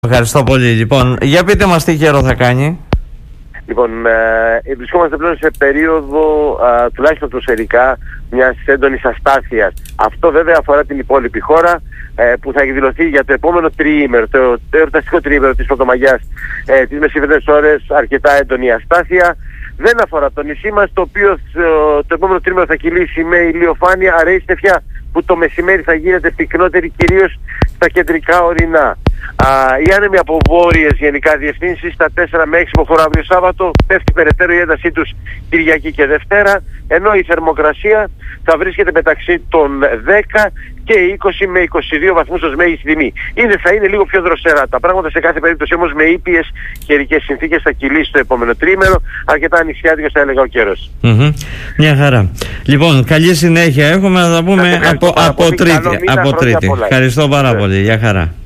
Ευχαριστώ πολύ. Λοιπόν, για πείτε μας τι καιρό θα κάνει. Λοιπόν, βρισκόμαστε πλέον σε περίοδο τουλάχιστον ατμοσφαιρικά μιας έντονης αστάθειας. Αυτό βέβαια αφορά την υπόλοιπη χώρα, που θα εκδηλωθεί για το επόμενο τριήμερο, το εορταστικό τριήμερο της Πρωτομαγιάς, τις μεσημερινές ώρες, αρκετά έντονη αστάθεια. Δεν αφορά το νησί μας, το οποίο το επόμενο τρίμηνο θα κυλήσει με ηλιοφάνεια, αρέστευια, που το μεσημέρι θα γίνεται πυκνότερη κυρίως στα κεντρικά ορεινά. Οι άνεμοι από βόρειες γενικά διευθύνσεις στα 4 με 6 υποφορά αύριο Σάββατο, πέφτει περαιτέρω η έντασή τους Κυριακή και Δευτέρα, ενώ η θερμοκρασία θα βρίσκεται μεταξύ των 10 και 20 με 22 βαθμούς ως μέγιστη τιμή. Θα είναι λίγο πιο δροσερά τα πράγματα, σε κάθε περίπτωση όμως με ήπιες καιρικές συνθήκες θα κυλήσει το επόμενο τρίμηνο, αρκετά ανοιξιάτικος θα έλεγα ο καιρός. Μια χαρά. Λοιπόν, καλή συνέχεια έχουμε, να τα πούμε από Τρίτη. Ευχαριστώ πάρα πολύ. Γεια χαρά.